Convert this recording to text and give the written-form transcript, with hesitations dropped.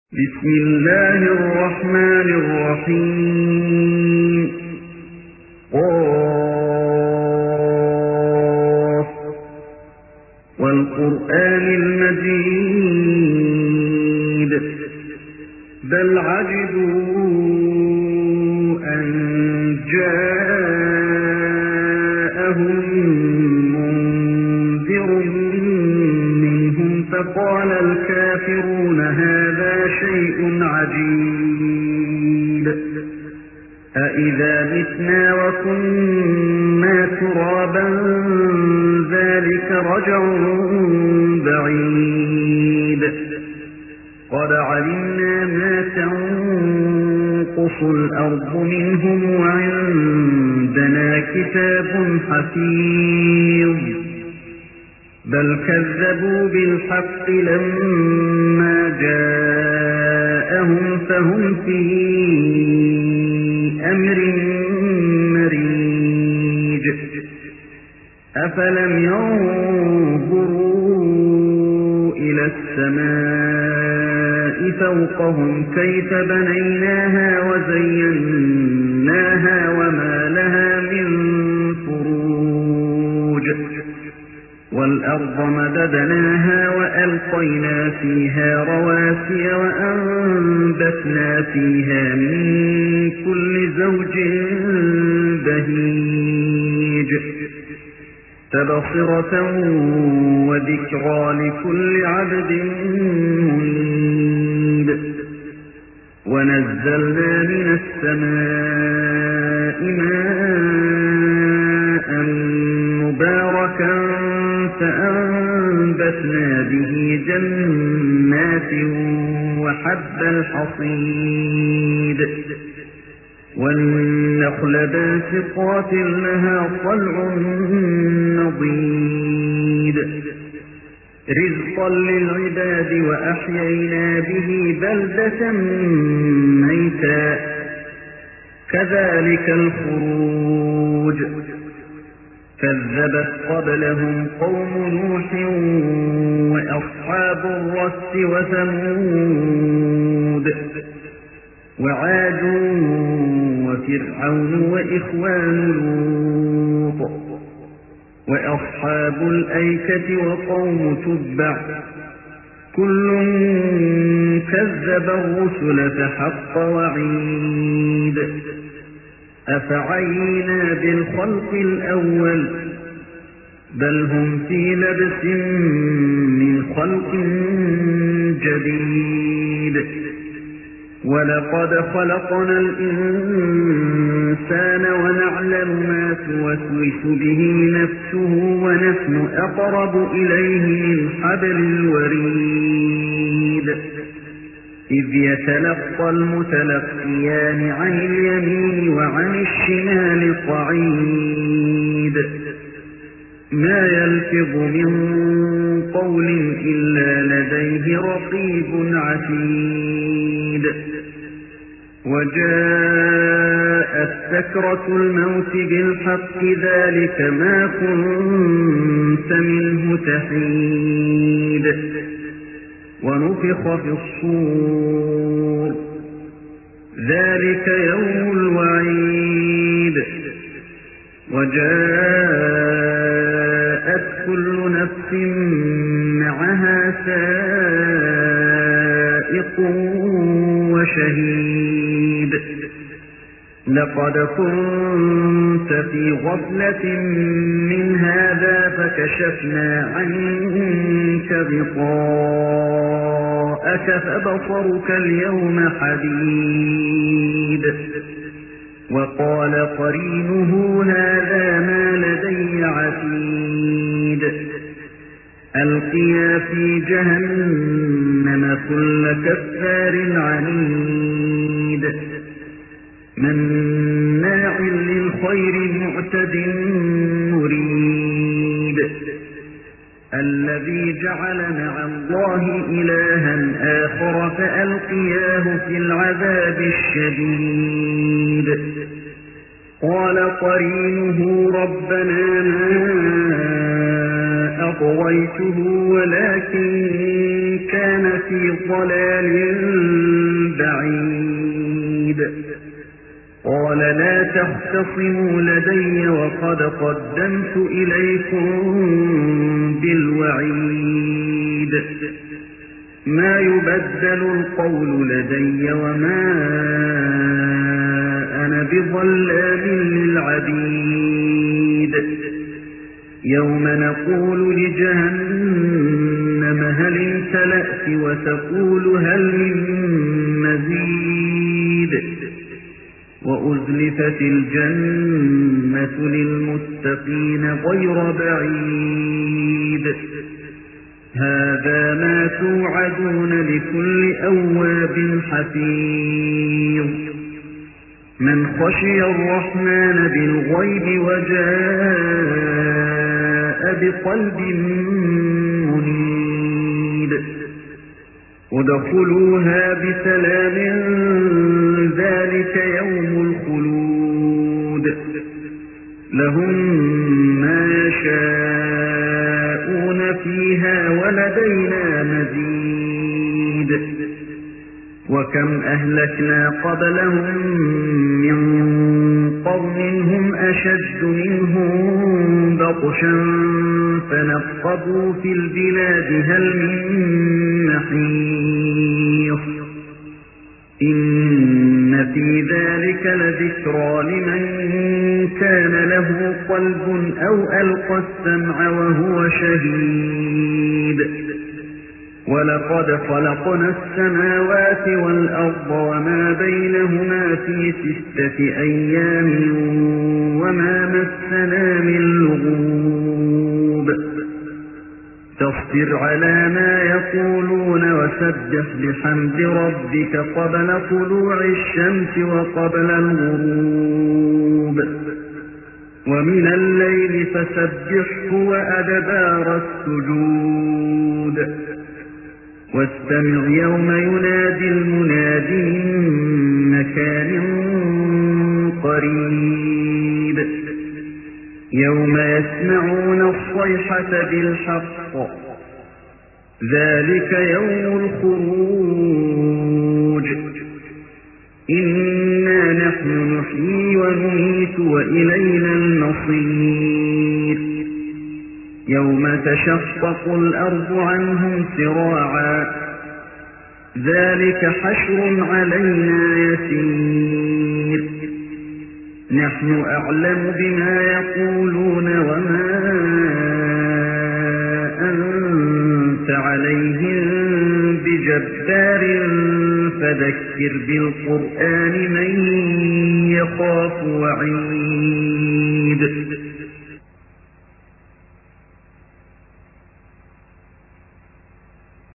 بسم الله الرحمن الرحيم قاف والقرآن المجيد بل عجبوا أن جاءهم منذر منهم فقال الكافرون هذا شيء عجيب أإذا متنا وكنا ترابا ذلك رجع بعيد قد علمنا ما تنقص الأرض منهم وعندنا كتاب حفيظ بل كذبوا بالحق لما جاءهم فهم في أمر مريج أفلم ينظروا إلى السماء فوقهم كيف بنيناها وزيناها وما لها من فروج والأرض مددناها وألقينا فيها رواسي وأنبتنا فيها من كل زوج بهيج تبصرة وذكرى لكل عبد منيب ونزلنا من السماء ماء مباركا فأنبتنا به جنات وحب الحصيد والنخل باسقات لها طلع نضيد رزقا للعباد وأحيينا به بلدة ميتا كذلك الخروج كذبت قبلهم قوم نوح وأصحاب الرس وثمود وعاد وفرعون وإخوان لوط وأصحاب الأيكة وقوم تبع كل كذب الرسل فحق وعيد أفعينا بالخلق الأول بل هم في لبس من خلق جديد ولقد خلقنا الإنسان ونعلم ما توسوس به نفسه ونحن أقرب إليه من حبل الوريد إذ يتلقى المتلقيان عن اليمين وعن الشمال قعيد ما يلفظ من قول إلا لديه رقيب عتيد وجاءت سكرة الموت بالحق ذلك ما كنت منه تحيد ونفخ في الصور ذلك يوم الوعيد وجاءت كل نفس معها سائق وشهيد لقد كنت في غفلة من هذا فكشفنا عنك غطاءك فبصرك اليوم حديد وقال قرينه هذا ما لدي عتيد ألقيا في جهنم كل كفار عنيد مناع للخير معتد مريد الذي جعل مع الله إلها آخر فألقياه في العذاب الشديد قال قرينه ربنا ما أطغيته ولكن كان في ضلال تختصموا لدي وقد قدمت إليكم بالوعيد ما يبدل القول لدي وما أنا بظلام للعبيد يوم نقول لجهنم هل امتلأت وتقول هل من مزيد وأزلفت الجنة للمتقين غير بعيد هذا ما توعدون لكل أواب حفيظ من خشي الرحمن بالغيب وجاء بقلب منيب ادخلوها بسلام ذلك يوم الخلود لهم ما يشاءون فيها ولدينا مزيد وكم أهلكنا قبلهم من قرن هم أشد منهم بطشا فنقبوا في البلاد هل من محيص إن في ذلك لذكرى لمن كان له قلب أو ألقى السمع وهو شهيد ولقد خلقنا السماوات والأرض وما بينهما في 6 أيام وما مسنا من لغوب فاصبر على ما يقولون وسبح بحمد ربك قبل طلوع الشمس وقبل الغروب ومن الليل فسبحه وأدبار السجود واستمع يوم ينادي المنادي من مكان قريب يوم يسمعون الصيحة بالحق ذلك يوم الخروج إنا نحن نحيي ونميت وإلينا المصير يوم تشقق الأرض عنهم سراعا ذلك حشر علينا يسير نحن أعلم بما يقولون وما أنت عليهم بجبار فذكر بالقرآن من يخاف وعيد